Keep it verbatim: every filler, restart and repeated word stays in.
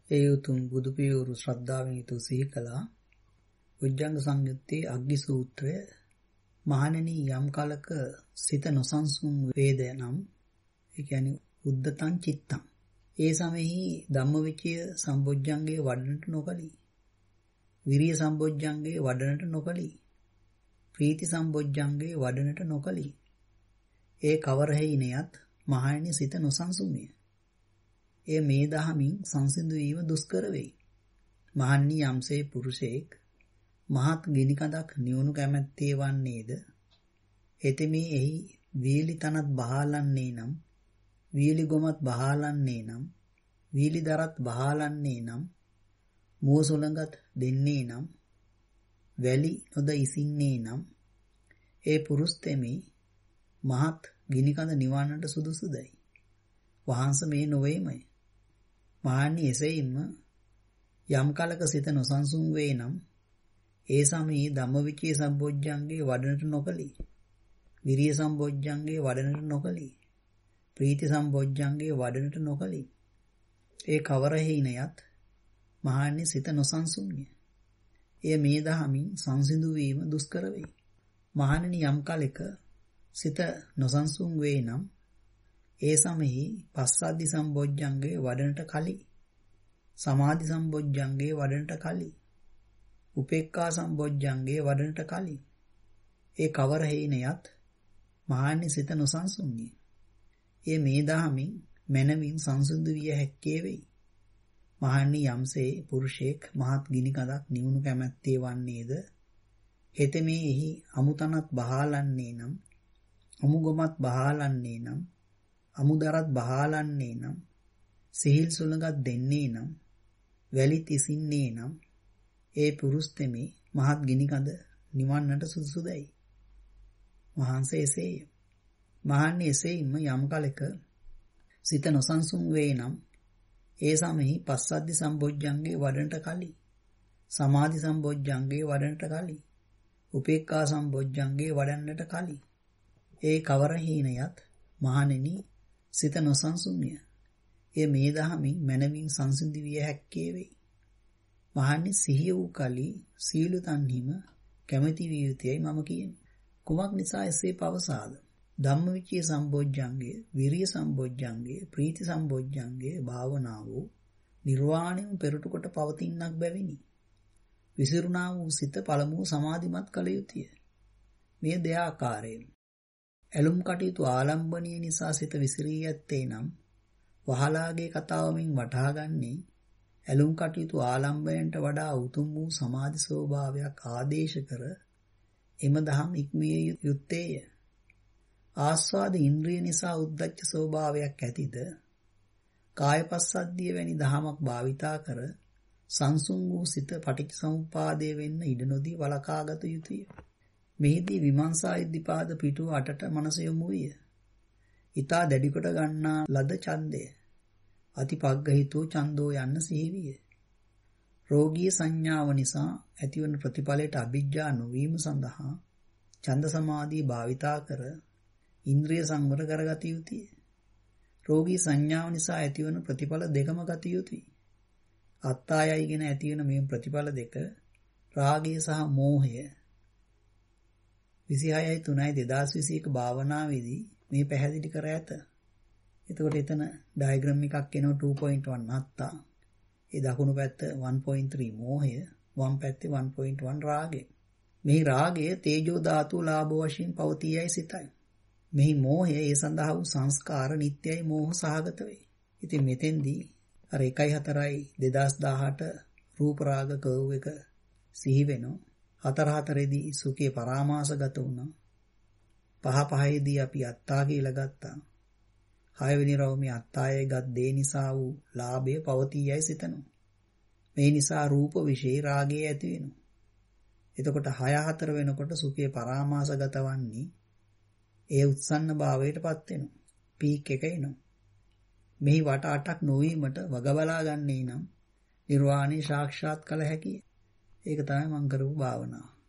ඒ උතුම් බුදු පියවරු ශ්‍රද්ධාවෙන් යුතු සිහි කළා. උජ්ජංග සංයුත්තේ අග්ගි සූත්‍රය මහණෙනි යම් කලක සිත නොසන්සුන් වේද නම් ඒ කියන්නේ උද්දතං චිත්තං ඒ සමෙහි ධම්මවිචය සම්බොජ්ජංගේ වඩනට නොකලී විරිය සම්බොජ්ජංගේ වඩනට නොකලී ප්‍රීති සම්බොජ්ජංගේ වඩනට නොකලී ඒ කවර හේිනියත් මහණෙනි සිත නොසන්සුන්ය. එය මේ දහමින් සංසිඳු වීම දුෂ්කර වෙයි. මහණනි යම්සේ පුරුෂයෙක් මහත් ගිනි කඳක් නියුණු කැමැත්තේ වන්නේද එතෙමේ එහි වීලි තනත් බහාලන්නේ නම් වීලි ගොමත් බහාලන්නේ නම් වීලි දරත් බහාලන්නේ නම් මුව සුළඟත් දෙන්නේ නම් වැලි නොද ඉසින්නේ නම් ඒ පුරුෂ තෙමේ මහත් ගිනි කඳ නිවන්නට සුදුසුදයි. වහන්ස මේ නොවේමයි. මහණනි එසේින්ම යම් කලක සිත නොසන්සුන් වේ නම් ඒ සමයේ ධම්මවිචේ සම්බොජ්ජංගේ වඩනට නොකලී විරිය සම්බොජ්ජංගේ වඩනට නොකලී ප්‍රීති සම්බොජ්ජංගේ වඩනට නොකලී ඒ කවර හේිනියත් මහණනි සිත නොසන්සුන්ය. එය මේ දහමින් සංසිඳු වීම දුෂ්කර වෙයි. මහණනි යම් කලක සිත නොසන්සුන් වේ නම් ඒ සමෙහි පස්සද්ධි සම්බොජ්ජංගේ වඩනට කලී සමාධි සම්බොජ්ජංගේ වඩනට කලී උපේක්ඛා සම්බොජ්ජංගේ වඩනට කලී ඒ කවර හේිනියත් මහණනි සිත නොසන්සුන්ය. ඒ මේ දහමින් මනමින් සංසුදු විය හැක්කේ වෙයි. මහණනි යම්සේ පුරුෂයෙක් මහත් ගිනි කඳක් නිවුණු කැමැත්තේ වන්නේද හෙතෙමේ එහි අමුතනත් බහාලන්නේ නම් අමුගොමත් බහාලන්නේ නම් අමුදරත් බහාලන්නේ නම් සිහිල් සුළඟක් දෙන්නේ නම් වැලි තිසින්නේ නම් ඒ පුරුෂ තෙමේ මහත් ගිනි කඳ නිවන්නට සුදුසුදයි. වහන්සේ එසේය. මහණනි එසේින්ම යම් කලක සිත නොසන්සුන් වේ නම් ඒ සමෙහි පස්සද්ධි සම්බොජ්ජංගේ වඩනට කලී සමාධි සම්බොජ්ජංගේ වඩනට කලී උපේක්ඛා සම්බොජ්ජංගේ වඩන්නට කලී ඒ කවර හේිනියත් මහණෙනි සිත නොසන්සුන්ය. ඒ මේ දහමින් මනමින් සංසිඳි විය හැක්කේ වෙයි. මහණනි සිහිය වූ කලී සීල තන්හිම කැමැති විය යුතුයයි මම කියන්නේ. කුමක් නිසා එසේ පවසාද? ධම්මවිචේ සම්බොජ්ජංගේ විරිය සම්බොජ්ජංගේ ප්‍රීති සම්බොජ්ජංගේ භාවනාවෝ නිර්වාණයම පෙරට කොට පවතිනක් බැවිනි. විසිරුණා වූ සිත පළමුව සමාධිමත් කළ යුතුය. මේ දෙආකාරයෙන් ඇලුම් කටයුතු ආලම්බණීය නිසා සිත විසිරී ඇත්තේ නම් වහලාගේ කතාවමින් වටහා ගන්නේ ඇලුම් කටයුතු ආලම්බණයට වඩා උතුම් වූ සමාධි ස්වභාවයක් ආදේශ කර එම දහම් ඉක්මිය යුත්තේය. ආස්වාද ඉන්ද්‍රිය නිසා උද්දච්ච ස්වභාවයක් ඇතිද කායපස්සද්ධිය වැනි දහමක් භාවිතා කර සංසුන් වූ සිත පටිච්චසමුප්පාදයේ වෙන්න ඉඩ නොදී වළකාගත යුතුය. මෙහිදී විමර්ශා ඉද්ධිපාද පිටුව අටට මනස යොමු විය. ඊතා දැඩි කොට ගන්නා ලද ඡන්දය අතිපග්ගහිතෝ ඡන්தோ යන්න සිහි විය. රෝගී සංඥාව නිසා ඇතිවන ප්‍රතිඵලයට අභිජ්ජා නොවීම සඳහා ඡන්ද සමාධිය භාවිතා කර ඉන්ද්‍රිය සංවර කරගත යුතුය. රෝගී සංඥාව නිසා ඇතිවන ප්‍රතිඵල දෙකම ගත යුතුය. අත්තායයිගෙන ඇතිවන මේ ප්‍රතිඵල දෙක රාගය සහ මෝහය විසිහයයි තුනයි දෙදාස් විසි එක භාවනාවේදී මේ පැහැදිලි කර ඇත. එතකොට එතන ඩයග්‍රෑම් එකක් එනවා two point one අත්තා. ඒ දකුණු පැත්ත one point three මෝහය, වම් පැත්තේ one point one රාගය. මේ රාගය තේජෝ ධාතු ලාභ වශයෙන් පවතියයි සිතයි. මෙහි මෝහය ඒ සඳහා වූ සංස්කාර නිට්ටයයි මෝහ සහගත වේ. ඉතින් මෙතෙන්දී අර එකයි හතරයි දෙදාස් දහඅට රූප රාග කර්ව් එක සිහි වෙනවා. හතර හතරේදී සුඛේ පරාමාසගත වුණා. පහ පහේදී අපි අත්තා කියලා ගත්තා. හය වෙනි රවුමේ අත්තායේ ගත් දේ නිසා වූ ලාභය පවතියයි සිතනවා. මේ නිසා රූප විශේෂ රාගය ඇති වෙනවා. එතකොට හය හතර වෙනකොට සුඛේ පරාමාසගත වන්නේ ඒ උත්සන්න භාවයටපත් වෙනවා. පීක් එක එනවා. මෙහි වට අටක් නොවීමට වග බලා ගන්නේ නම් නිර්වාණය සාක්ෂාත් කළ හැකියි. ඒක තමයි මම කරපු භාවනාව.